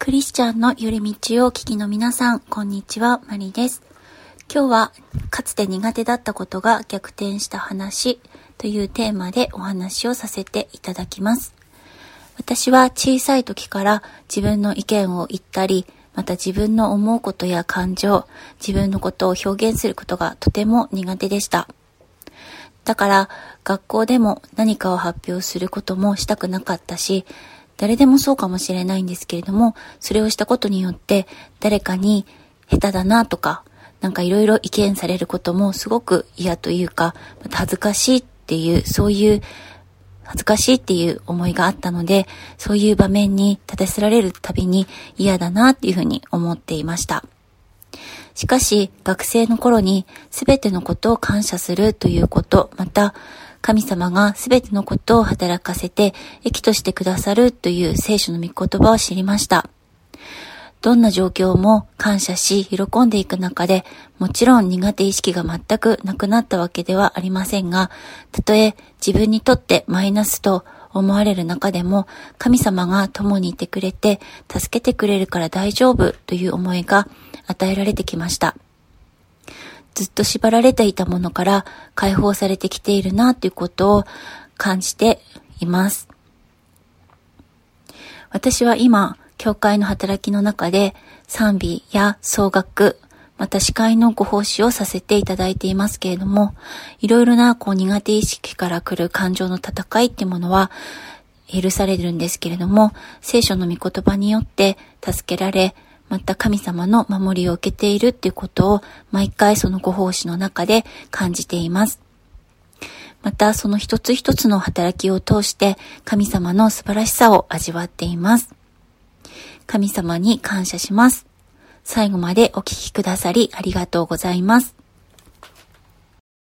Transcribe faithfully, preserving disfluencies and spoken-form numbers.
クリスチャンの寄り道をお聞きの皆さん、こんにちは、マリです。今日はかつて苦手だったことが逆転した話というテーマでお話をさせていただきます。私は小さい時から自分の意見を言ったり、また自分の思うことや感情、自分のことを表現することがとても苦手でした。だから学校でも何かを発表することもしたくなかったし、誰でもそうかもしれないんですけれども、それをしたことによって誰かに下手だなとか、なんかいろいろ意見されることもすごく嫌というか、また恥ずかしいっていう、そういう恥ずかしいっていう思いがあったので、そういう場面に立たせられるたびに嫌だなっていうふうに思っていました。しかし学生の頃にすべてのことを感謝するということ、また神様がすべてのことを働かせて益としてくださるという聖書の御言葉を知りました。どんな状況も感謝し喜んでいく中で、もちろん苦手意識が全くなくなったわけではありませんが、たとえ自分にとってマイナスと思われる中でも、神様が共にいてくれて助けてくれるから大丈夫という思いが与えられてきました。ずっと縛られていたものから解放されてきているなということを感じています。私は今、教会の働きの中で賛美や奏楽、また司会のご奉仕をさせていただいていますけれども、いろいろなこう苦手意識から来る感情の戦いっていうものは許されるんですけれども、聖書の御言葉によって助けられ、また神様の守りを受けているっていうことを毎回そのご奉仕の中で感じています。またその一つ一つの働きを通して神様の素晴らしさを味わっています。神様に感謝します。最後までお聞きくださりありがとうございます。